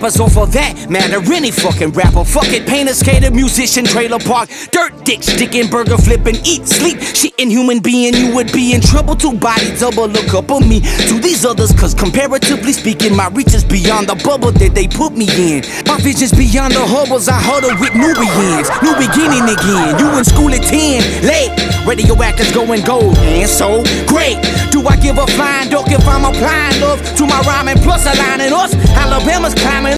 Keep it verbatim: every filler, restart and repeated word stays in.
rappers off of that matter. Any fucking rapper. Fuck it, painter, skater, musician, trailer park, dirt dick, sticking, burger flipping, eat, sleep, shitting human being. You would be in trouble. Two body double look up on me to these others, cause comparatively speaking, my reach is beyond the bubble that they put me in. My vision's beyond the hubbles. I huddle with Nubians. New beginning again. You in school at ten, late. Radioactive's going gold, and so great. Do I give a flying duck if I'm applying love to my rhyming plus aligning us? Alabama's climbing.